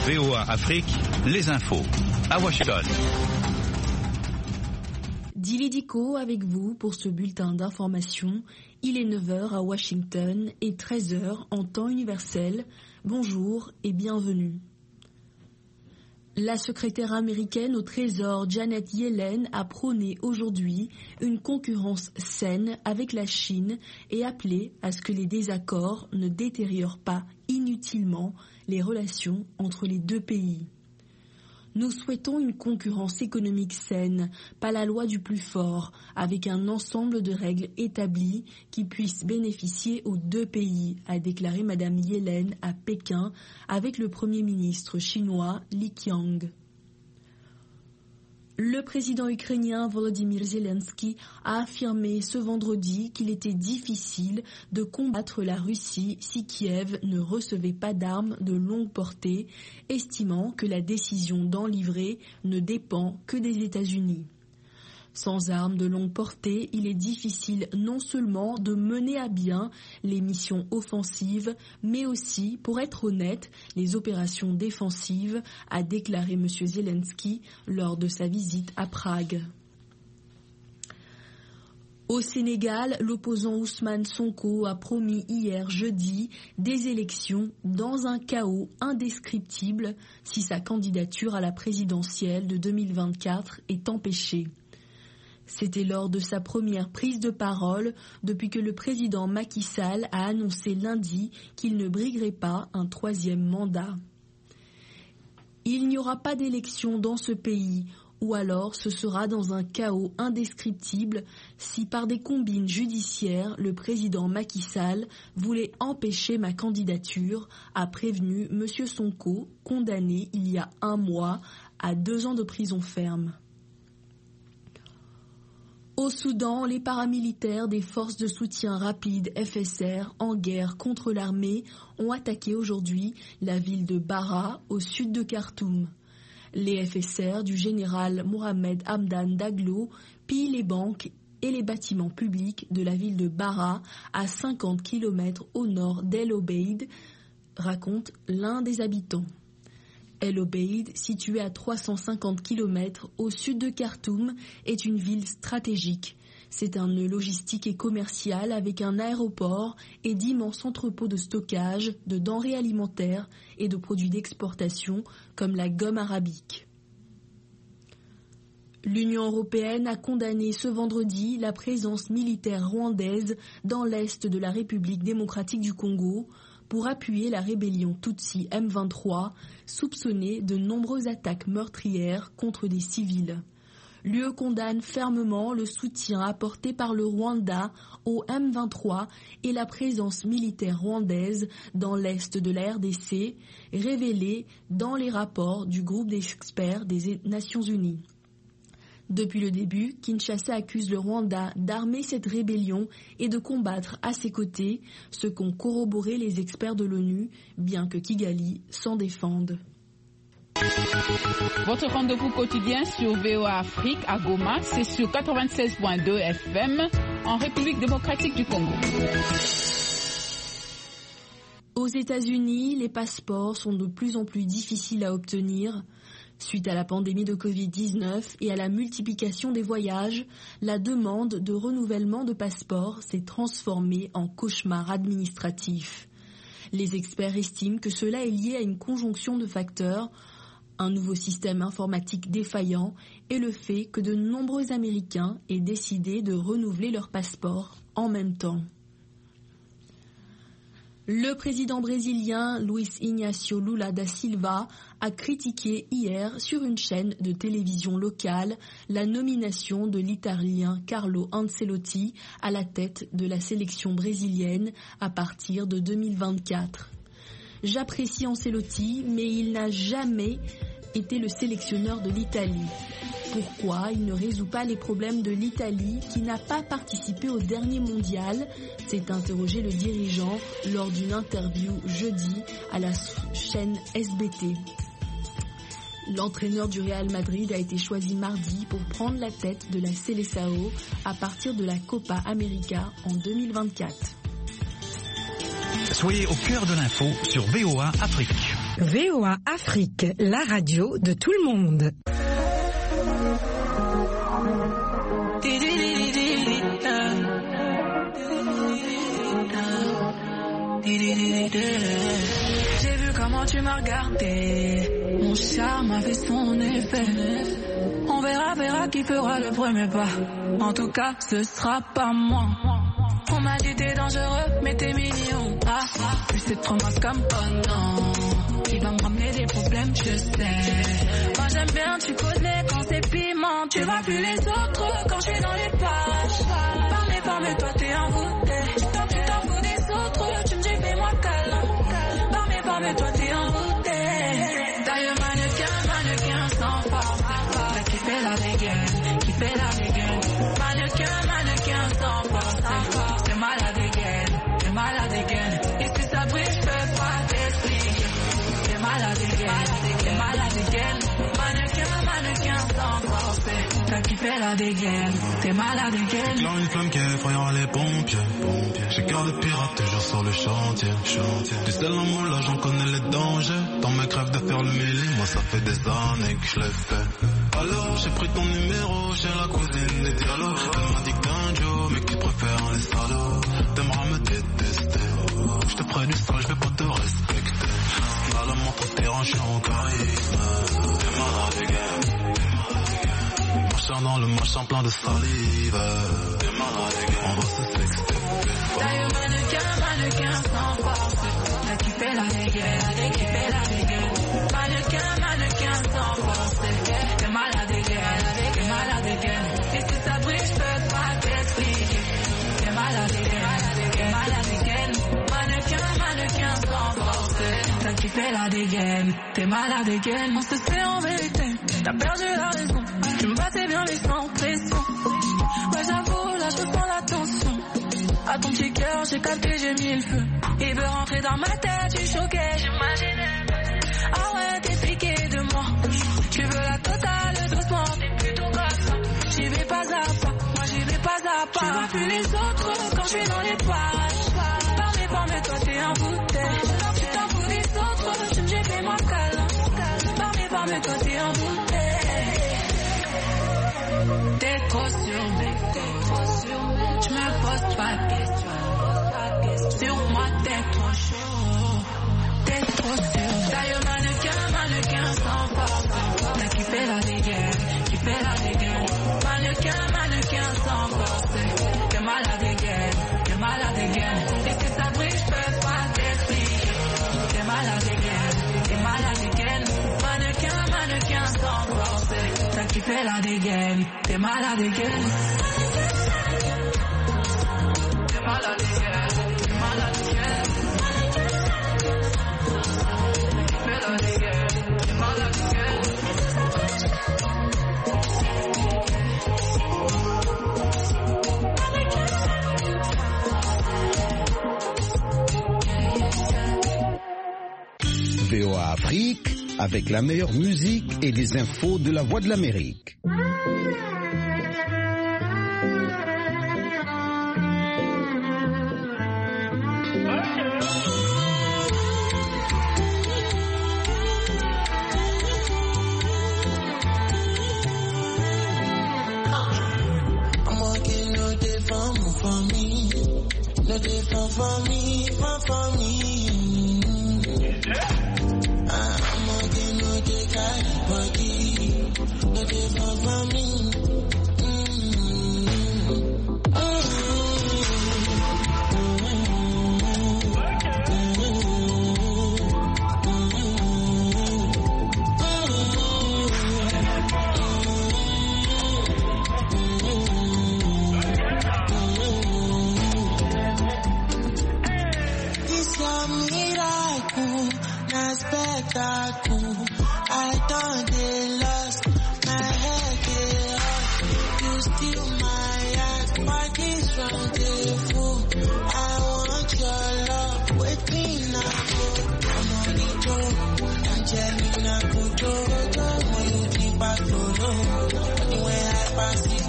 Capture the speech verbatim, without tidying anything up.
V O A Afrique, les infos. À Washington. Dili Diko avec vous pour ce bulletin d'information. Il est neuf heures à Washington et treize heures en temps universel. Bonjour et bienvenue. La secrétaire américaine au Trésor Janet Yellen a prôné aujourd'hui une concurrence saine avec la Chine et appelé à ce que les désaccords ne détériorent pas inutilement les relations entre les deux pays. Nous souhaitons une concurrence économique saine, pas la loi du plus fort, avec un ensemble de règles établies qui puissent bénéficier aux deux pays, a déclaré Madame Yellen à Pékin avec le Premier ministre chinois Li Qiang. Le président ukrainien Volodymyr Zelensky a affirmé ce vendredi qu'il était difficile de combattre la Russie si Kiev ne recevait pas d'armes de longue portée, estimant que la décision d'en livrer ne dépend que des États-Unis. Sans armes de longue portée, il est difficile non seulement de mener à bien les missions offensives, mais aussi, pour être honnête, les opérations défensives, a déclaré M. Zelensky lors de sa visite à Prague. Au Sénégal, l'opposant Ousmane Sonko a promis hier jeudi des élections dans un chaos indescriptible si sa candidature à la présidentielle de deux mille vingt-quatre est empêchée. C'était lors de sa première prise de parole depuis que le président Macky Sall a annoncé lundi qu'il ne briguerait pas un troisième mandat. Il n'y aura pas d'élection dans ce pays, ou alors ce sera dans un chaos indescriptible si par des combines judiciaires le président Macky Sall voulait empêcher ma candidature, a prévenu M. Sonko, condamné il y a un mois à deux ans de prison ferme. Au Soudan, les paramilitaires des forces de soutien rapide F S R en guerre contre l'armée ont attaqué aujourd'hui la ville de Bara au sud de Khartoum. Les F S R du général Mohamed Hamdan Daglo pillent les banques et les bâtiments publics de la ville de Bara à cinquante kilomètres au nord d'El Obeid, raconte l'un des habitants. El Obeid, située à trois cent cinquante kilomètres au sud de Khartoum, est une ville stratégique. C'est un nœud logistique et commercial avec un aéroport et d'immenses entrepôts de stockage de denrées alimentaires et de produits d'exportation comme la gomme arabique. L'Union européenne a condamné ce vendredi la présence militaire rwandaise dans l'est de la République démocratique du Congo pour appuyer la rébellion Tutsi M vingt-trois, soupçonnée de nombreuses attaques meurtrières contre des civils. L'U E condamne fermement le soutien apporté par le Rwanda au M vingt-trois et la présence militaire rwandaise dans l'est de la R D C, révélée dans les rapports du groupe d'experts des Nations Unies. Depuis le début, Kinshasa accuse le Rwanda d'armer cette rébellion et de combattre à ses côtés, ce qu'ont corroboré les experts de l'ONU, bien que Kigali s'en défende. Votre rendez-vous quotidien sur V O A Afrique à Goma, c'est sur quatre-vingt-seize point deux F M en République démocratique du Congo. Aux États-Unis, les passeports sont de plus en plus difficiles à obtenir. Suite à la pandémie de covid dix-neuf et à la multiplication des voyages, la demande de renouvellement de passeports s'est transformée en cauchemar administratif. Les experts estiment que cela est lié à une conjonction de facteurs, un nouveau système informatique défaillant et le fait que de nombreux Américains aient décidé de renouveler leur passeport en même temps. Le président brésilien Luiz Inácio Lula da Silva a critiqué hier sur une chaîne de télévision locale la nomination de l'Italien Carlo Ancelotti à la tête de la sélection brésilienne à partir de deux mille vingt-quatre. J'apprécie Ancelotti, mais il n'a jamais été le sélectionneur de l'Italie. Pourquoi il ne résout pas les problèmes de l'Italie qui n'a pas participé au dernier mondial, s'est interrogé le dirigeant lors d'une interview jeudi à la chaîne S B T. L'entraîneur du Real Madrid a été choisi mardi pour prendre la tête de la Seleção à partir de la Copa América en deux mille vingt-quatre. Soyez au cœur de l'info sur V O A Afrique. V O A Afrique, la radio de tout le monde. J'ai vu comment tu m'as regardé, mon charme a fait son effet. On verra, verra qui fera le premier pas. En tout cas, ce sera pas moi. On m'a dit t'es dangereux, mais t'es mignon. Ah, plus c'est trop moi comme oh non. Qui va me ramener des problèmes, je sais. Moi j'aime bien, tu connais quand c'est piment. Tu vois plus les autres quand je suis dans les pages. Parlez, parlez, toi t'es envoûté. Tu t'en fous des autres, tu me dis fais-moi câlin. Parlez, parlez, toi t'es envoûté. D'ailleurs mannequin, mannequin sans force. Qui fait la dégaine, qui fait la dégaine. Mannequin, mannequin sans force. T'es malade again, t'es malade again. Et si ça brille, je peux pas t'expliquer. T'es malade again, t'es malade again. Mannequin, mannequin sans force. T'as kiffé la dégaine, t'es malade again. Là une flamme qui est effrayant les pompiers. J'ai cœur de pirate toujours sur le chantier. Tu sais l'amour là j'en connais les dangers. Dans mes crèves de faire le mêlé, moi ça fait des années que je l'ai fait. Alors j'ai pris ton numéro chez la cousine des dialogues. Elle m'a dit que t'es un Joe mais qui préfère les salauds. T'aimeras me détester. Je te ferai du sale, je vais pas te respecter. Là la montre t'es ranché en charisme. T'es malade again. Marchant dans le machin plein de salive. T'es malade again. On va se sexter. D'ailleurs mannequin, mannequin sans force. T'as kiffé la dégaine, t'as kiffé la dégaine. Mannequin, mannequin sans force. T'es malade again, t'es malade again. Et si ça brille, je peux pas t'expliquer. T'es malade again, t'es malade again. Mannequin, mannequin sans force. T'as kiffé la dégaine, t'es malade again. On se sait en vérité, t'as perdu la raison. Tu me battais bien mais sans pression. Ouais j'avoue, là je sens la tension. À ton petit cœur, j'ai capté, j'ai mis le feu. Il veut rentrer dans ma tête, tu choquais, j'imaginais. Ah ouais, t'es piqué de moi. Tu veux la totale, doucement, t'es plutôt comme ça. J'y vais pas à pas, moi j'y vais pas à pas. Tu vois plus les autres quand je suis dans les pages. Parlez pas, mais toi t'es envoûté. Tu t'en fous des autres, tu me dis fais-moi câlin. Parlez pas, mais toi t'es envoûté. T'es trop sûr, mec, t'es trop sûr. Tu me poses pas de questions. Sur moi t'es trop chaud. T'es trop sûr. D'ailleurs mannequin, mannequin sans force. T'as kiffé la dégaine, kiffé la dégaine. Mannequin, mannequin sans force. T'es malade again, t'es malade again. Et si ça brille, je peux pas t'expliquer. T'es malade again, t'es malade again. Mannequin, mannequin sans force. T'as kiffé la dégaine, t'es malade again. T'es malade again, t'es malade again. T'as kiffé la dégaine, t'es malade again. V O A Afrique, avec la meilleure musique et les infos de la Voix de l'Amérique. No day for for me, for for me. I'm okay, no day carry body. No day for for me. I thought they lost my head, they lost. You steal my heart, what is wrong with you? I want your love, waiting up. I'm on the door, Angelina Kujo, when you keep back to know. Anywhere I pass it,